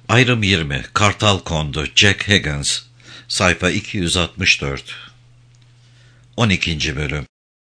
Ayrım 20. Kartal kondu. Jack Higgins. Sayfa 264. 12. bölüm.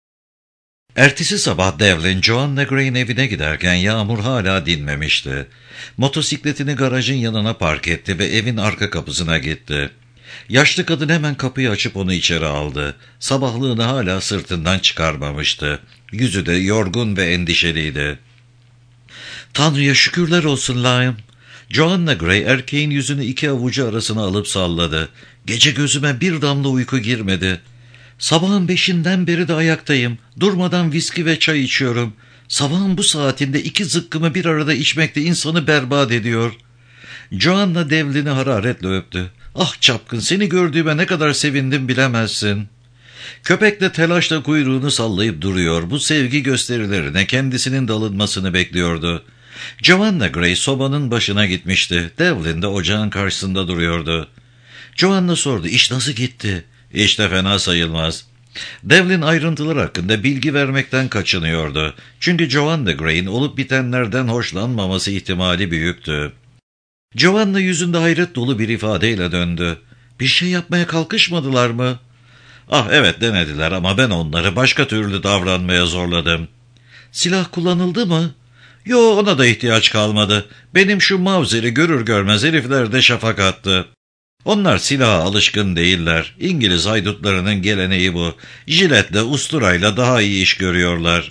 Ertesi sabah Devlin, Joanna Gray'in evine giderken yağmur hala dinmemişti. Motosikletini garajın yanına park etti ve evin arka kapısına gitti. Yaşlı kadın hemen kapıyı açıp onu içeri aldı. Sabahlığını hala sırtından çıkarmamıştı. Yüzü de yorgun ve endişeliydi. "Tanrı'ya şükürler olsun Liam." Joanna Gray erkeğin yüzünü iki avucu arasına alıp salladı. "Gece gözüme bir damla uyku girmedi. Sabahın 5'inden beri de ayaktayım. Durmadan viski ve çay içiyorum. Sabahın bu saatinde 2 zıkkımı bir arada içmek de insanı berbat ediyor." Joanna Devlin'i hararetle öptü. "Ah çapkın, seni gördüğüme ne kadar sevindim bilemezsin." Köpek de telaşla kuyruğunu sallayıp duruyor. Bu sevgi gösterilerine kendisinin dalınmasını bekliyordu. Joanna Gray sobanın başına gitmişti. Devlin de ocağın karşısında duruyordu. Joanna sordu, "İş nasıl gitti?" "İşte fena sayılmaz." Devlin ayrıntılar hakkında bilgi vermekten kaçınıyordu. Çünkü Joanna Gray'in olup bitenlerden hoşlanmaması ihtimali büyüktü. Joanna yüzünde hayret dolu bir ifadeyle döndü. "Bir şey yapmaya kalkışmadılar mı?" "Ah evet, denediler ama ben onları başka türlü davranmaya zorladım." "Silah kullanıldı mı?" "Yo, ona da ihtiyaç kalmadı. Benim şu Mauser'i görür görmez herifler de şafak attı. Onlar silaha alışkın değiller. İngiliz haydutlarının geleneği bu. Jiletle, usturayla daha iyi iş görüyorlar."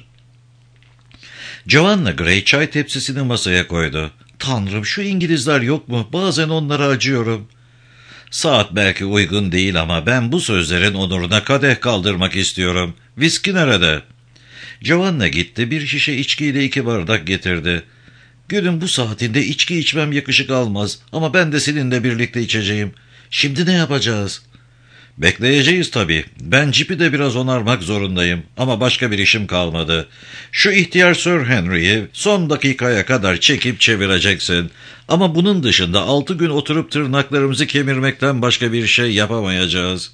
Joanna Gray çay tepsisini masaya koydu. "Tanrım, şu İngilizler yok mu? Bazen onlara acıyorum." "Saat belki uygun değil ama ben bu sözlerin onuruna kadeh kaldırmak istiyorum. Viski nerede?" Joanna gitti, bir şişe içkiyle 2 bardak getirdi. "Günün bu saatinde içki içmem yakışık almaz ama ben de seninle birlikte içeceğim. Şimdi ne yapacağız?" "Bekleyeceğiz tabii. Ben cipi de biraz onarmak zorundayım ama başka bir işim kalmadı. Şu ihtiyar Sir Henry'yi son dakikaya kadar çekip çevireceksin. Ama bunun dışında 6 gün oturup tırnaklarımızı kemirmekten başka bir şey yapamayacağız."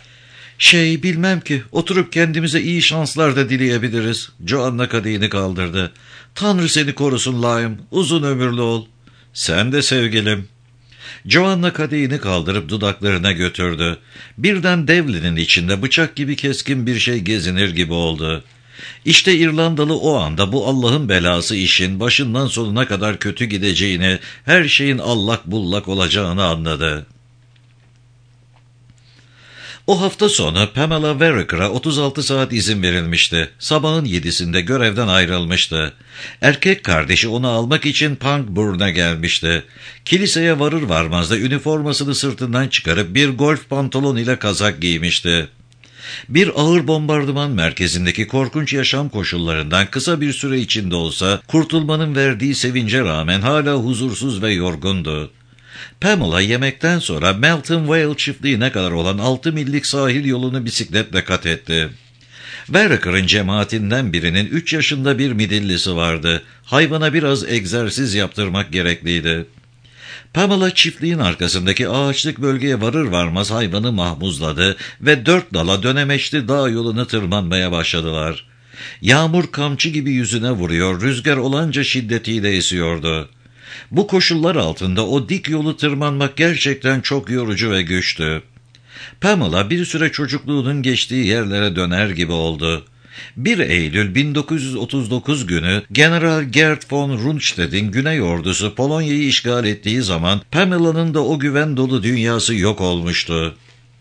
Bilmem ki, oturup kendimize iyi şanslar da dileyebiliriz." Joanna kadehini kaldırdı. "Tanrı seni korusun Liam, uzun ömürlü ol." "Sen de sevgilim." Joanna kadehini kaldırıp dudaklarına götürdü. Birden Devlin'in içinde bıçak gibi keskin bir şey gezinir gibi oldu. İşte İrlandalı o anda bu Allah'ın belası işin başından sonuna kadar kötü gideceğini, her şeyin allak bullak olacağını anladı. O hafta sonu Pamela Vereker'a 36 saat izin verilmişti. Sabahın 7'sinde görevden ayrılmıştı. Erkek kardeşi onu almak için Pangbourne'a gelmişti. Kiliseye varır varmaz da üniformasını sırtından çıkarıp bir golf pantolon ile kazak giymişti. Bir ağır bombardıman merkezindeki korkunç yaşam koşullarından kısa bir süre içinde olsa kurtulmanın verdiği sevince rağmen hala huzursuz ve yorgundu. Pamela yemekten sonra Melton Vale çiftliğine kadar olan 6 millik sahil yolunu bisikletle kat etti. Vereker'ın cemaatinden birinin 3 yaşında bir midillisi vardı. Hayvana biraz egzersiz yaptırmak gerekliydi. Pamela çiftliğin arkasındaki ağaçlık bölgeye varır varmaz hayvanı mahmuzladı ve 4 dala dönemeçli dağ yolunu tırmanmaya başladılar. Yağmur kamçı gibi yüzüne vuruyor, rüzgar olanca şiddetiyle esiyordu. Bu koşullar altında o dik yolu tırmanmak gerçekten çok yorucu ve güçtü. Pamela bir süre çocukluğunun geçtiği yerlere döner gibi oldu. 1 Eylül 1939 günü General Gerd von Rundstedt'in Güney Ordusu Polonya'yı işgal ettiği zaman Pamela'nın da o güven dolu dünyası yok olmuştu.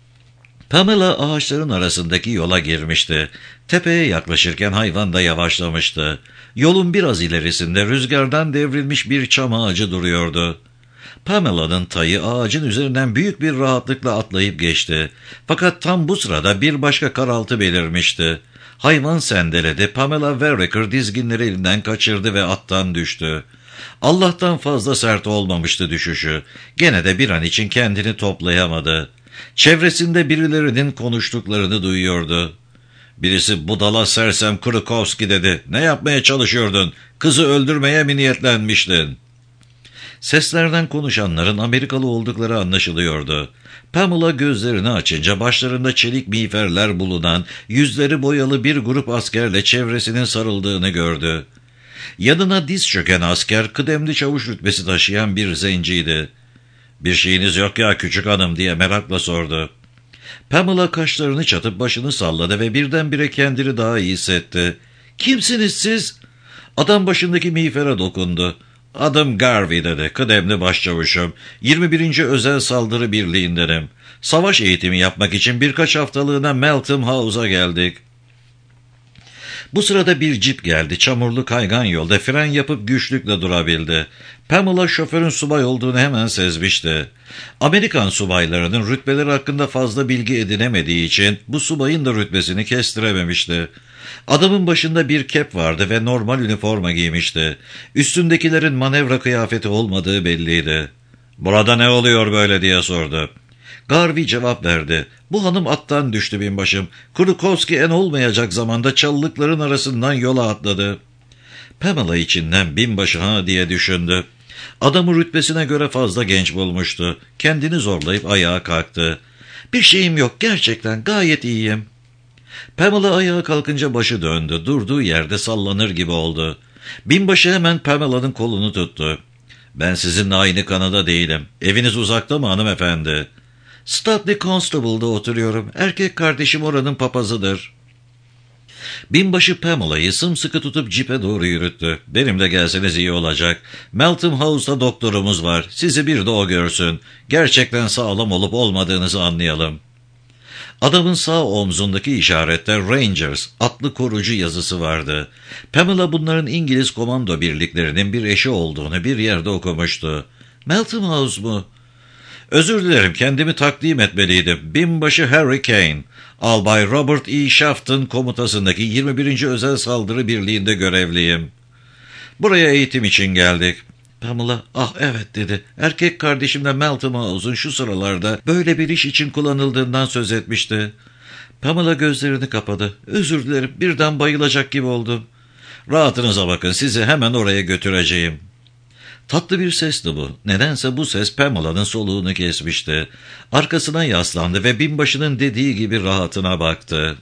Pamela ağaçların arasındaki yola girmişti. Tepeye yaklaşırken hayvan da yavaşlamıştı. Yolun biraz ilerisinde rüzgardan devrilmiş bir çam ağacı duruyordu. Pamela'nın tayı ağacın üzerinden büyük bir rahatlıkla atlayıp geçti. Fakat tam bu sırada bir başka karaltı belirmişti. Hayvan sendeledi. Pamela Vereker dizginleri elinden kaçırdı ve attan düştü. Allah'tan fazla sert olmamıştı düşüşü. Gene de bir an için kendini toplayamadı. Çevresinde birilerinin konuştuklarını duyuyordu. Birisi, "Budala sersem Krukowski," dedi. "Ne yapmaya çalışıyordun? Kızı öldürmeye mi niyetlenmiştin?" Seslerden konuşanların Amerikalı oldukları anlaşılıyordu. Pamela gözlerini açınca başlarında çelik miğferler bulunan, yüzleri boyalı bir grup askerle çevresinin sarıldığını gördü. Yanına diz çöken asker kıdemli çavuş rütbesi taşıyan bir zenciydi. "Bir şeyiniz yok ya küçük hanım?" diye merakla sordu. Pamela kaşlarını çatıp başını salladı ve birdenbire kendini daha iyi hissetti. "Kimsiniz siz?" Adam başındaki miğfere dokundu. "Adım Garvey," dedi. "Kıdemli başçavuşum. 21. Özel Saldırı Birliği'ndenim. Savaş eğitimi yapmak için birkaç haftalığına Meltham House'a geldik." Bu sırada bir cip geldi. Çamurlu kaygan yolda fren yapıp güçlükle durabildi. Pamela şoförün subay olduğunu hemen sezmişti. Amerikan subaylarının rütbeleri hakkında fazla bilgi edinemediği için bu subayın da rütbesini kestirememişti. Adamın başında bir kep vardı ve normal üniforma giymişti. Üstündekilerin manevra kıyafeti olmadığı belliydi. "Burada ne oluyor böyle?" diye sordu. Garvey cevap verdi. "Bu hanım attan düştü binbaşım. Krukowski en olmayacak zamanda çalılıkların arasından yola atladı." Pamela içinden binbaşı ha diye düşündü. Adamı rütbesine göre fazla genç bulmuştu. Kendini zorlayıp ayağa kalktı. "Bir şeyim yok, gerçekten gayet iyiyim." Pamela ayağa kalkınca başı döndü. Durduğu yerde sallanır gibi oldu. Binbaşı hemen Pamela'nın kolunu tuttu. "Ben sizinle aynı kanada değilim. Eviniz uzakta mı hanımefendi?" "Studley Constable'da oturuyorum. Erkek kardeşim oranın papazıdır." Binbaşı Pamela'yı sımsıkı tutup cipe doğru yürüttü. "Benimle gelseniz iyi olacak. Meltham House'da doktorumuz var. Sizi bir de o görsün. Gerçekten sağlam olup olmadığınızı anlayalım." Adamın sağ omzundaki işarette Rangers, atlı korucu yazısı vardı. Pamela bunların İngiliz komando birliklerinin bir eşi olduğunu bir yerde okumuştu. "Meltham House mu?" "Özür dilerim, kendimi takdim etmeliydim. Binbaşı Harry Kane, Albay Robert E. Shaft'ın komutasındaki 21. Özel Saldırı Birliği'nde görevliyim. Buraya eğitim için geldik." Pamela, "Ah evet," dedi. "Erkek kardeşimle Meltham House'un şu sıralarda böyle bir iş için kullanıldığından söz etmişti." Pamela gözlerini kapadı. "Özür dilerim, birden bayılacak gibi oldum." "Rahatınıza bakın, sizi hemen oraya götüreceğim." Tatlı bir sesti bu. Nedense bu ses Pamela'nın soluğunu kesmişti. Arkasına yaslandı ve binbaşının dediği gibi rahatına baktı.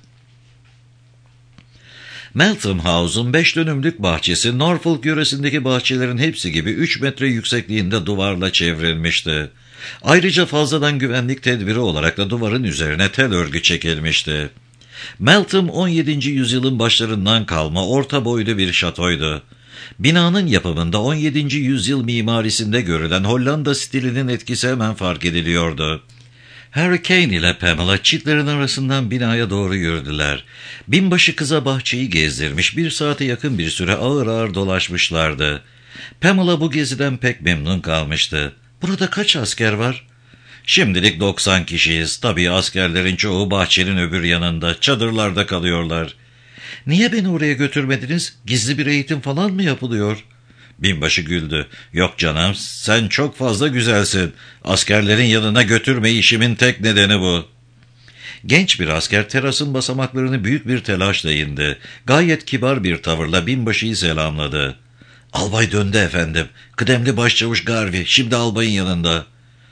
Meltham House'un 5 dönümlük bahçesi Norfolk yöresindeki bahçelerin hepsi gibi 3 metre yüksekliğinde duvarla çevrilmişti. Ayrıca fazladan güvenlik tedbiri olarak da duvarın üzerine tel örgü çekilmişti. Meltham 17. yüzyılın başlarından kalma orta boylu bir şatoydu. Binanın yapımında 17. yüzyıl mimarisinde görülen Hollanda stilinin etkisi hemen fark ediliyordu. Harry Kane ile Pamela çitlerin arasından binaya doğru yürüdüler. Binbaşı kıza bahçeyi gezdirmiş, 1 saate yakın bir süre ağır ağır dolaşmışlardı. Pamela bu geziden pek memnun kalmıştı. "Burada kaç asker var?" "Şimdilik 90 kişiyiz. Tabii askerlerin çoğu bahçenin öbür yanında, çadırlarda kalıyorlar." "Niye beni oraya götürmediniz? Gizli bir eğitim falan mı yapılıyor?" Binbaşı güldü. "Yok canım, sen çok fazla güzelsin. Askerlerin yanına götürme işimin tek nedeni bu." Genç bir asker terasın basamaklarını büyük bir telaşla indi. Gayet kibar bir tavırla binbaşıyı selamladı. "Albay döndü efendim. Kıdemli başçavuş Garvey, şimdi albayın yanında."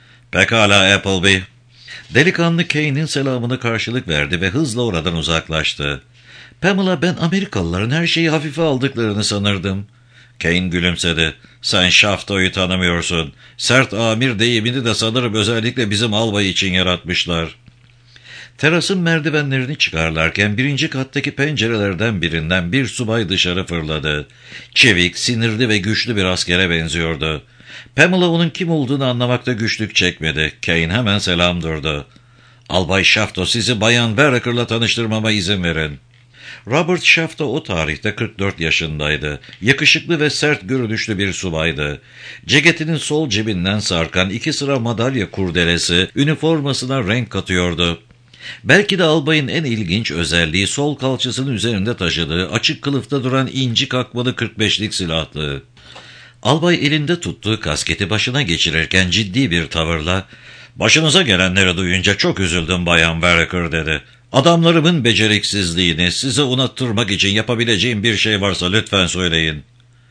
"Pekala Appleby." Delikanlı Kane'in selamını karşılık verdi ve hızla oradan uzaklaştı. Pamela, "Ben Amerikalıların her şeyi hafife aldıklarını sanırdım." Kane gülümsedi. "Sen Shafto'yu tanımıyorsun. Sert amir deyimini de sanırım özellikle bizim albay için yaratmışlar." Terasın merdivenlerini çıkarlarken 1. kattaki pencerelerden birinden bir subay dışarı fırladı. Çevik, sinirli ve güçlü bir askere benziyordu. Pamela onun kim olduğunu anlamakta güçlük çekmedi. Kane hemen selam durdu. "Albay Shafto, sizi Bayan Barraker'la tanıştırmama izin verin." Robert Shafto o tarihte 44 yaşındaydı. Yakışıklı ve sert görünüşlü bir subaydı. Ceketinin sol cebinden sarkan 2 sıra madalya kurdelesi üniformasına renk katıyordu. Belki de albayın en ilginç özelliği sol kalçasının üzerinde taşıdığı açık kılıfta duran inci kakmalı 45'lik silahlı. Albay elinde tuttuğu kasketi başına geçirirken ciddi bir tavırla, "Başınıza gelenleri duyunca çok üzüldüm Bayan Barraker," dedi. "Adamlarımın beceriksizliğini size unuttırmak için yapabileceğim bir şey varsa lütfen söyleyin."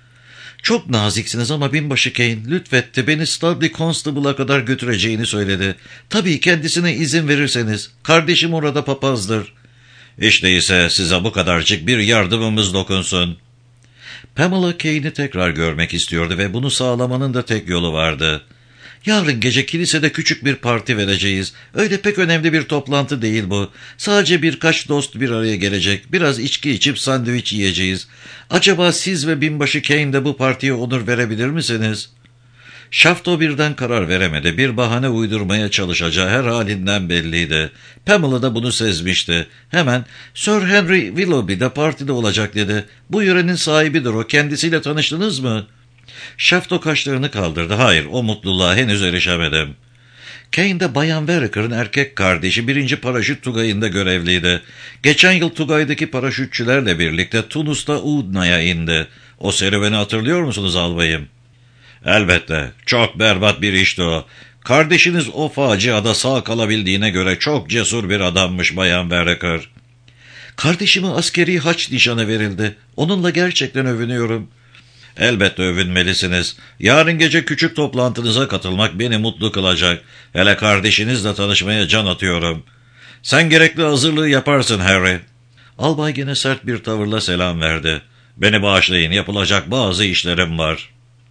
"Çok naziksiniz ama binbaşı Kane lütfetti, beni Studley Constable'a kadar götüreceğini söyledi. Tabii kendisine izin verirseniz. Kardeşim orada papazdır." "Hiç değilse size bu kadarcık bir yardımımız dokunsun." Pamela Kane'i tekrar görmek istiyordu ve bunu sağlamanın da tek yolu vardı. Yarın gece kilisede küçük bir parti vereceğiz. Öyle pek önemli bir toplantı değil bu. Sadece birkaç dost bir araya gelecek. Biraz içki içip sandviç yiyeceğiz. Acaba siz ve binbaşı Kane de bu partiye onur verebilir misiniz? Shafto birden karar veremedi. Bir bahane uydurmaya çalışacağı her halinden belliydi. Pamela da bunu sezmişti. Hemen "Sir Henry Willoughby de partide olacak" dedi. "Bu yörenin sahibidir o. Kendisiyle tanıştınız mı?" Shafto kaşlarını kaldırdı. "Hayır, o mutluluğa henüz erişemedim." Kane de Bayan Vereker'ın erkek kardeşi 1. Paraşüt Tugayı'nda görevliydi. Geçen yıl Tugay'daki paraşütçülerle birlikte Tunus'ta Udna'ya indi. O serüveni hatırlıyor musunuz albayım? "Elbette. Çok berbat bir işti o. Kardeşiniz o faciada sağ kalabildiğine göre çok cesur bir adammış Bayan Vereker." "Kardeşime askeri haç nişanı verildi. Onunla gerçekten övünüyorum." "Elbette övünmelisiniz. Yarın gece küçük toplantınıza katılmak beni mutlu kılacak. Hele kardeşinizle tanışmaya can atıyorum. Sen gerekli hazırlığı yaparsın Harry." Albay gene sert bir tavırla selam verdi. "Beni bağışlayın, yapılacak bazı işlerim var."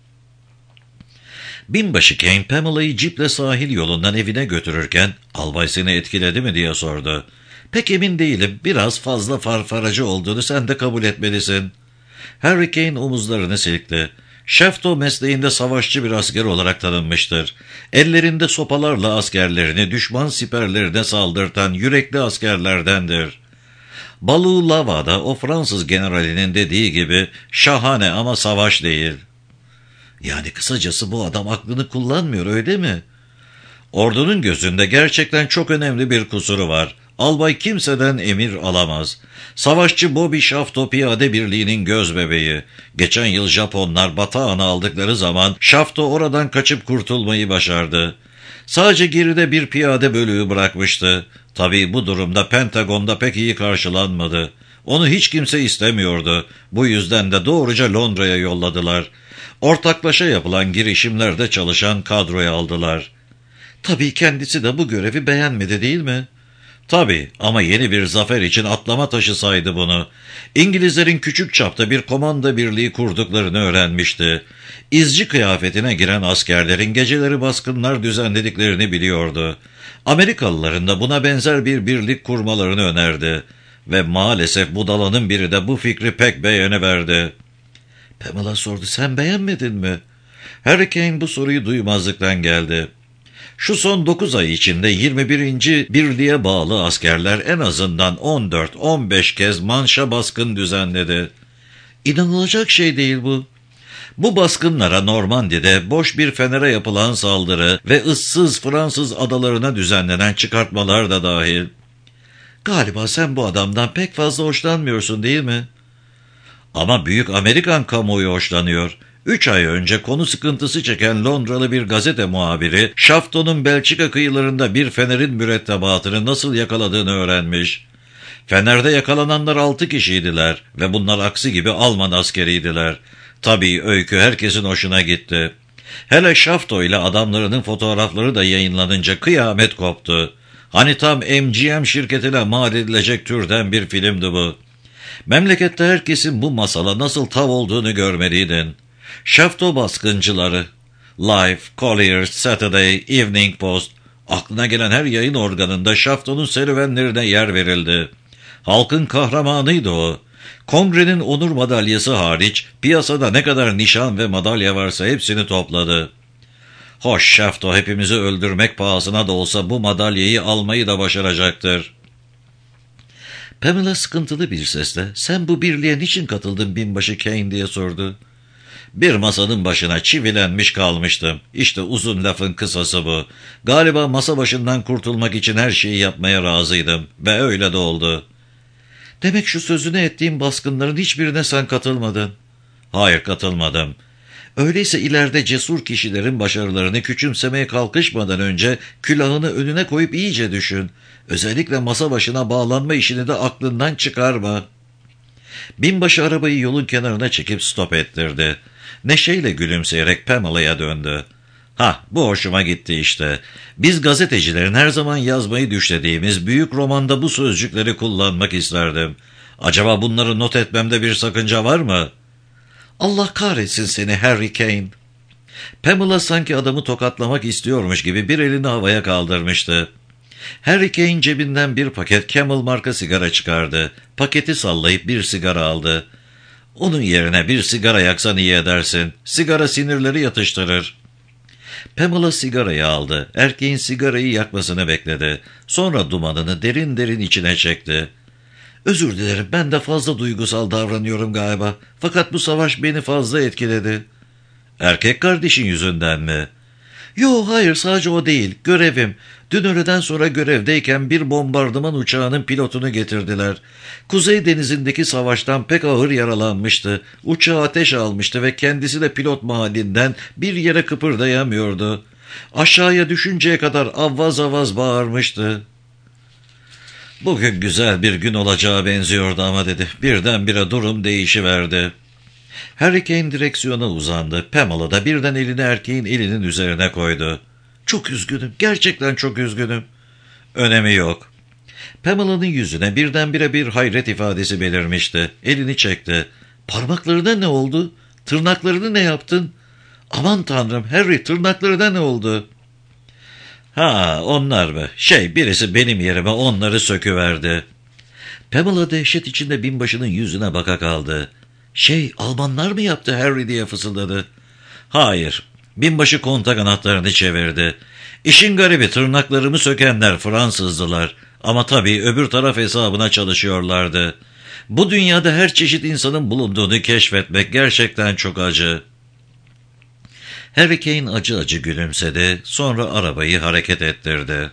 Binbaşı Kane Pamela'yı ciple sahil yolundan evine götürürken "Albay seni etkiledi mi?" diye sordu. "Pek emin değilim. Biraz fazla farfaracı olduğunu sen de kabul etmelisin." Harry Kane omuzlarını silkti. Shafto mesleğinde savaşçı bir asker olarak tanınmıştır. Ellerinde sopalarla askerlerini düşman siperlerine saldırtan yürekli askerlerdendir. Balığı Lava'da o Fransız generalinin dediği gibi şahane ama savaş değil. Yani kısacası bu adam aklını kullanmıyor, öyle mi? Ordunun gözünde gerçekten çok önemli bir kusuru var. Albay kimseden emir alamaz. Savaşçı Bobby Shafto Piyade Birliği'nin gözbebeği. Geçen yıl Japonlar Batağan'ı aldıkları zaman Shafto oradan kaçıp kurtulmayı başardı. Sadece geride bir piyade bölüğü bırakmıştı. Tabii bu durumda Pentagon'da pek iyi karşılanmadı. Onu hiç kimse istemiyordu. Bu yüzden de doğruca Londra'ya yolladılar. Ortaklaşa yapılan girişimlerde çalışan kadroya aldılar. Tabii kendisi de bu görevi beğenmedi, değil mi? Tabii, ama yeni bir zafer için atlama taşı saydı bunu. İngilizlerin küçük çapta bir komando birliği kurduklarını öğrenmişti. İzci kıyafetine giren askerlerin geceleri baskınlar düzenlediklerini biliyordu. Amerikalıların da buna benzer bir birlik kurmalarını önerdi. Ve maalesef budalanın biri de bu fikri pek beğeniverdi. Pamela sordu, "Sen beğenmedin mi?" Harry Kane bu soruyu duymazlıktan geldi. Şu son 9 ay içinde 21. Birliğe bağlı askerler en azından 14-15 kez Manş'a baskın düzenledi. İnanılacak şey değil bu. Bu baskınlara Normandi'de boş bir fenere yapılan saldırı ve ıssız Fransız adalarına düzenlenen çıkartmalar da dahil. Galiba sen bu adamdan pek fazla hoşlanmıyorsun, değil mi? Ama büyük Amerikan kamuoyu hoşlanıyor. 3 ay önce konu sıkıntısı çeken Londralı bir gazete muhabiri, Shafto'nun Belçika kıyılarında bir fenerin mürettebatını nasıl yakaladığını öğrenmiş. Fenerde yakalananlar 6 kişiydiler ve bunlar aksi gibi Alman askeriydiler. Tabii öykü herkesin hoşuna gitti. Hele Shafto ile adamlarının fotoğrafları da yayınlanınca kıyamet koptu. Hani tam MGM şirketine mal edilecek türden bir filmdi bu. Memlekette herkesin bu masala nasıl tav olduğunu görmeliydin. Shafto baskıncıları, Life, Collier's, Saturday, Evening Post, aklına gelen her yayın organında Shafto'nun serüvenlerine yer verildi. Halkın kahramanıydı o. Kongrenin onur madalyası hariç piyasada ne kadar nişan ve madalya varsa hepsini topladı. Hoş, Shafto hepimizi öldürmek pahasına da olsa bu madalyayı almayı da başaracaktır. Pamela sıkıntılı bir sesle, "Sen bu birliğe niçin katıldın binbaşı Kane?" diye sordu. Bir masanın başına çivilenmiş kalmıştım. İşte uzun lafın kısası bu. Galiba masa başından kurtulmak için her şeyi yapmaya razıydım. Ve öyle de oldu. Demek şu sözünü ettiğim baskınların hiçbirine sen katılmadın. Hayır, katılmadım. Öyleyse ileride cesur kişilerin başarılarını küçümsemeye kalkışmadan önce külahını önüne koyup iyice düşün. Özellikle masa başına bağlanma işini de aklından çıkarma. Binbaşı arabayı yolun kenarına çekip stop ettirdi. Neşeyle gülümseyerek Pamela'ya döndü. Bu hoşuma gitti işte. Biz gazetecilerin her zaman yazmayı düşlediğimiz büyük romanda bu sözcükleri kullanmak isterdim. Acaba bunları not etmemde bir sakınca var mı?" "Allah kahretsin seni Harry Kane." Pamela sanki adamı tokatlamak istiyormuş gibi bir elini havaya kaldırmıştı. Harry Kane cebinden bir paket Camel marka sigara çıkardı. Paketi sallayıp bir sigara aldı. Onun yerine bir sigara yaksan iyi edersin. Sigara sinirleri yatıştırır. Pamela sigarayı aldı. Erkeğin sigarayı yakmasını bekledi. Sonra dumanını derin derin içine çekti. Özür dilerim, ben de fazla duygusal davranıyorum galiba. Fakat bu savaş beni fazla etkiledi. Erkek kardeşin yüzünden mi? Yo, hayır, sadece o değil. Görevim. Dün öğleden sonra görevdeyken bir bombardıman uçağının pilotunu getirdiler. Kuzey Denizi'ndeki savaştan pek ağır yaralanmıştı. Uçağı ateş almıştı ve kendisi de pilot mahallinden bir yere kıpırdayamıyordu. Aşağıya düşünceye kadar avvaz avvaz bağırmıştı. Bugün güzel bir gün olacağı benziyordu ama dedi. Birdenbire durum değişiverdi. Harry Kane direksiyona uzandı. Pamela da birden elini erkeğin elinin üzerine koydu. Çok üzgünüm, gerçekten çok üzgünüm. Önemi yok. Pamela'nın yüzüne birdenbire bir hayret ifadesi belirmişti. Elini çekti. Parmaklarına ne oldu? Tırnaklarını ne yaptın? Aman tanrım, Harry, tırnaklarına ne oldu? Ha, onlar mı? Birisi benim yerime onları söküverdi. Pamela dehşet içinde binbaşının yüzüne baka kaldı. Almanlar mı yaptı Harry diye fısıldadı. Hayır, binbaşı kontak anahtarını çevirdi. İşin garibi, tırnaklarımı sökenler Fransızdılar. Ama tabii öbür taraf hesabına çalışıyorlardı. Bu dünyada her çeşit insanın bulunduğunu keşfetmek gerçekten çok acı. Harry Kane acı acı gülümsedi, sonra arabayı hareket ettirdi.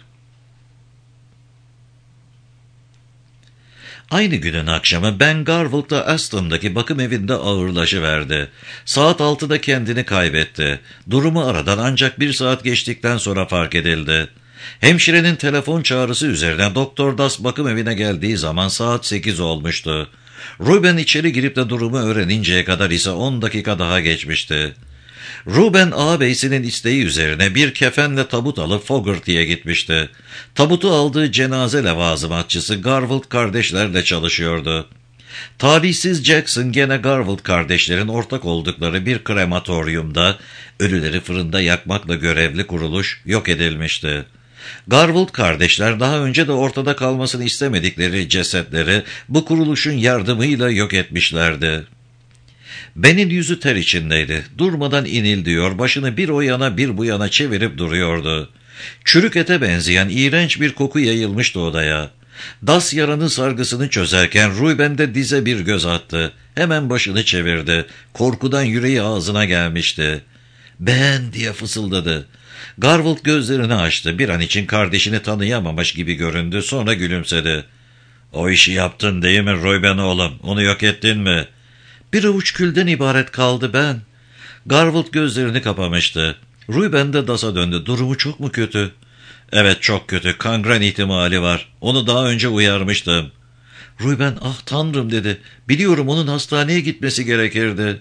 Aynı günün akşamı Ben Garville'da Aston'daki bakım evinde ağırlaşıverdi. Saat 6'da kendini kaybetti. Durumu aradan ancak 1 saat geçtikten sonra fark edildi. Hemşirenin telefon çağrısı üzerine Doktor Das bakım evine geldiği zaman saat 8 olmuştu. Ruben içeri girip de durumu öğreninceye kadar ise 10 dakika daha geçmişti. Ruben ağabeyisinin isteği üzerine bir kefenle tabut alıp Fogarty'ye gitmişti. Tabutu aldığı cenaze levazımatçısı Garfield kardeşlerle çalışıyordu. Talihsiz Jackson gene Garfield kardeşlerin ortak oldukları bir krematoryumda ölüleri fırında yakmakla görevli kuruluş yok edilmişti. Garfield kardeşler daha önce de ortada kalmasını istemedikleri cesetleri bu kuruluşun yardımıyla yok etmişlerdi. Ben'in yüzü ter içindeydi. Durmadan inildiyor, başını bir o yana bir bu yana çevirip duruyordu. Çürük ete benzeyen iğrenç bir koku yayılmıştı odaya. Das yaranın sargısını çözerken Ruben de dize bir göz attı. Hemen başını çevirdi. Korkudan yüreği ağzına gelmişti. "Ben" diye fısıldadı. Garfield gözlerini açtı. Bir an için kardeşini tanıyamamış gibi göründü. Sonra gülümsedi. "O işi yaptın değil mi Ruben oğlum? Onu yok ettin mi?" "Bir avuç külden ibaret kaldı Ben." Garfield gözlerini kapamıştı. Ruben de Das'a döndü. "Durumu çok mu kötü?" "Evet, çok kötü. Kangren ihtimali var. Onu daha önce uyarmıştım." Ruben "Ah tanrım" dedi. "Biliyorum, onun hastaneye gitmesi gerekirdi."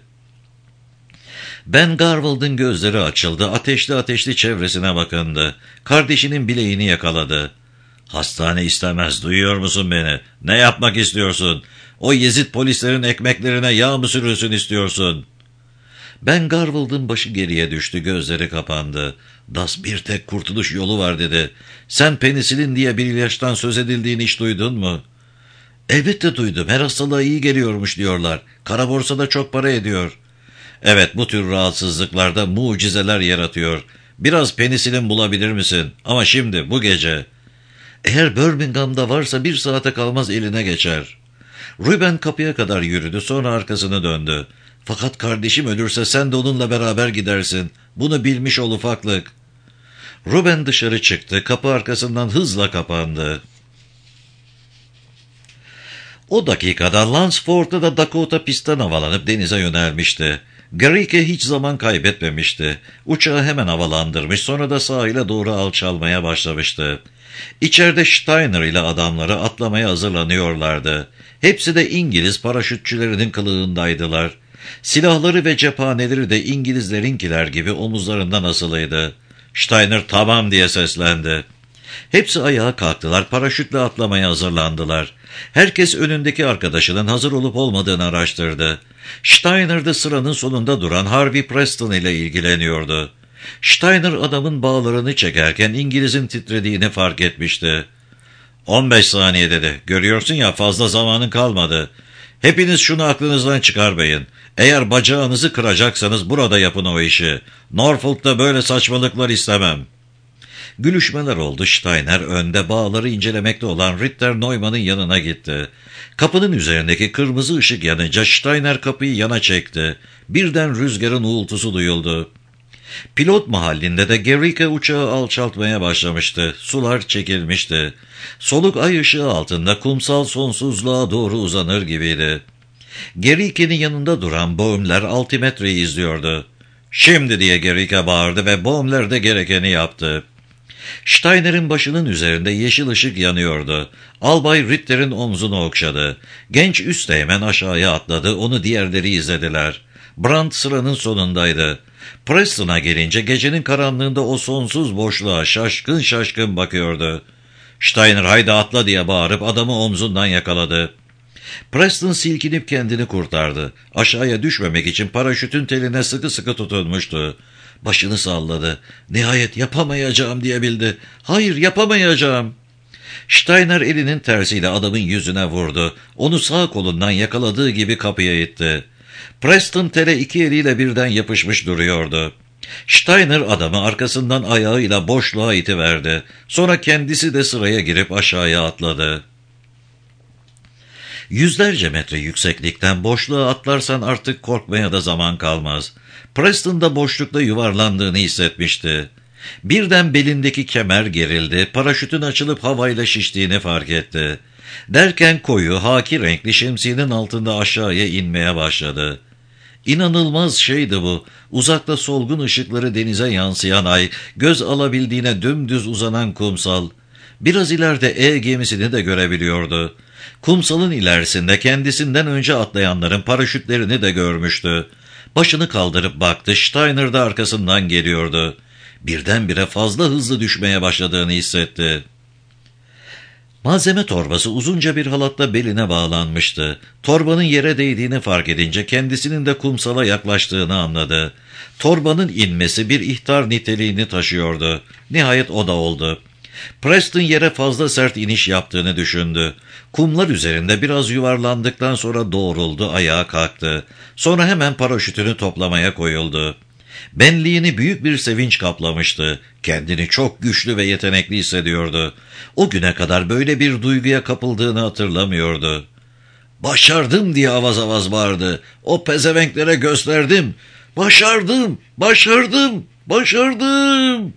Ben Garfield'ın gözleri açıldı. Ateşli ateşli çevresine bakındı. Kardeşinin bileğini yakaladı. "Hastane istemez, duyuyor musun beni? Ne yapmak istiyorsun? O yezid polislerin ekmeklerine yağ mı sürülsün istiyorsun?" Ben Garfield'ın başı geriye düştü, gözleri kapandı. Das "Bir tek kurtuluş yolu var" dedi. "Sen penisilin diye bir ilaçtan söz edildiğini hiç duydun mu?" "Elbette duydum. Her hastalığa iyi geliyormuş diyorlar. Kara borsada çok para ediyor." "Evet, bu tür rahatsızlıklarda mucizeler yaratıyor. Biraz penisilin bulabilir misin? Ama şimdi, bu gece." "Eğer Birmingham'da varsa 1 saate kalmaz eline geçer." Ruben kapıya kadar yürüdü, sonra arkasını döndü. "Fakat kardeşim ölürse sen de onunla beraber gidersin. Bunu bilmiş ol ufaklık." Ruben dışarı çıktı. Kapı arkasından hızla kapandı. O dakikada Lansford'da da Dakota pistten havalanıp denize yönelmişti. Garrick'e hiç zaman kaybetmemişti. Uçağı hemen havalandırmış, sonra da sahile doğru alçalmaya başlamıştı. İçeride Steiner ile adamları atlamaya hazırlanıyorlardı. Hepsi de İngiliz paraşütçülerinin kılığındaydılar. Silahları ve cephaneleri de İngilizlerinkiler gibi omuzlarından asılıydı. Steiner "Tamam" diye seslendi. Hepsi ayağa kalktılar, paraşütle atlamaya hazırlandılar. Herkes önündeki arkadaşının hazır olup olmadığını araştırdı. Steiner de sıranın sonunda duran Harvey Preston ile ilgileniyordu. Steiner adamın bağlarını çekerken İngiliz'in titrediğini fark etmişti. 15 saniye dedi. Görüyorsun ya, fazla zamanın kalmadı. Hepiniz şunu aklınızdan çıkarmayın. Eğer bacağınızı kıracaksanız burada yapın o işi. Norfolk'ta böyle saçmalıklar istemem. Gülüşmeler oldu. Steiner önde bağları incelemekte olan Ritter Neumann'ın yanına gitti. Kapının üzerindeki kırmızı ışık yanınca Steiner kapıyı yana çekti. Birden rüzgarın uğultusu duyuldu. Pilot mahallinde de Gericke uçağı alçaltmaya başlamıştı. Sular çekilmişti. Soluk ay ışığı altında kumsal sonsuzluğa doğru uzanır gibiydi. Gericke'nin yanında duran Bohmler altimetreyi izliyordu. "Şimdi!" diye Gericke bağırdı ve Bohmler de gerekeni yaptı. Steiner'in başının üzerinde yeşil ışık yanıyordu. Albay Ritter'in omzunu okşadı. Genç üsteğmen aşağıya atladı, onu diğerleri izlediler. Brandt sıranın sonundaydı. Preston'a gelince gecenin karanlığında o sonsuz boşluğa şaşkın şaşkın bakıyordu. Steiner "Haydi atla!" diye bağırıp adamı omzundan yakaladı. Preston silkinip kendini kurtardı. Aşağıya düşmemek için paraşütün teline sıkı sıkı tutunmuştu. Başını salladı. Nihayet "Yapamayacağım!" diyebildi. "Hayır, yapamayacağım!" Steiner elinin tersiyle adamın yüzüne vurdu. Onu sağ kolundan yakaladığı gibi kapıya itti. Preston tele iki eliyle birden yapışmış duruyordu. Steiner adamı arkasından ayağıyla boşluğa itiverdi. Sonra kendisi de sıraya girip aşağıya atladı. Yüzlerce metre yükseklikten boşluğa atlarsan artık korkmaya da zaman kalmaz. Preston da boşlukta yuvarlandığını hissetmişti. Birden belindeki kemer gerildi, paraşütün açılıp havayla şiştiğini fark etti. Derken koyu, haki renkli şemsiyenin altında aşağıya inmeye başladı. İnanılmaz şeydi bu. Uzakta solgun ışıkları denize yansıyan ay, göz alabildiğine dümdüz uzanan kumsal. Biraz ileride gemisini de görebiliyordu. Kumsalın ilerisinde kendisinden önce atlayanların paraşütlerini de görmüştü. Başını kaldırıp baktı, Steiner de arkasından geliyordu. Birdenbire fazla hızlı düşmeye başladığını hissetti. Malzeme torbası uzunca bir halatla beline bağlanmıştı. Torbanın yere değdiğini fark edince kendisinin de kumsala yaklaştığını anladı. Torbanın inmesi bir ihtar niteliğini taşıyordu. Nihayet o da oldu. Preston yere fazla sert iniş yaptığını düşündü. Kumlar üzerinde biraz yuvarlandıktan sonra doğruldu, ayağa kalktı. Sonra hemen paraşütünü toplamaya koyuldu. Benliğini büyük bir sevinç kaplamıştı. Kendini çok güçlü ve yetenekli hissediyordu. O güne kadar böyle bir duyguya kapıldığını hatırlamıyordu. "Başardım!" diye avaz avaz bağırdı. "O pezevenklere gösterdim. Başardım! Başardım! Başardım!"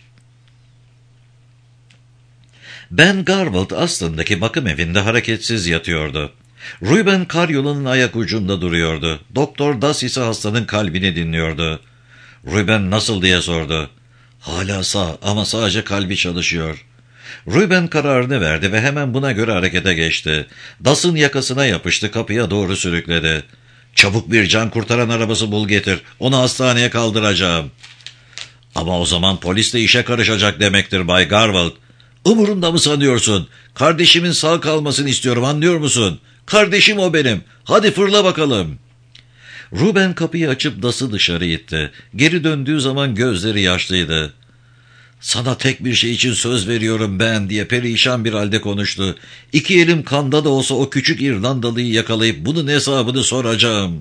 Ben Garwold aslındaki bakım evinde hareketsiz yatıyordu. Ruben karyolunun ayak ucunda duruyordu. Doktor Das ise hastanın kalbini dinliyordu. Ruben "Nasıl?" diye sordu. "Hala sağ ama sadece kalbi çalışıyor." Ruben kararını verdi ve hemen buna göre harekete geçti. Das'ın yakasına yapıştı, kapıya doğru sürükledi. "Çabuk bir can kurtaran arabası bul getir. Onu hastaneye kaldıracağım." "Ama o zaman polis de işe karışacak demektir Bay Garwold." "Umurumda mı sanıyorsun? Kardeşimin sağ kalmasını istiyorum, anlıyor musun? Kardeşim o benim. Hadi fırla bakalım." Ruben kapıyı açıp Das'ı dışarı itti. Geri döndüğü zaman gözleri yaşlıydı. "Sana tek bir şey için söz veriyorum ben," diye perişan bir halde konuştu. "İki elim kanda da olsa o küçük İrlandalıyı yakalayıp bunun hesabını soracağım."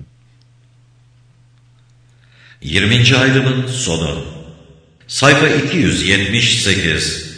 20. ayrımın sonu. Sayfa 278.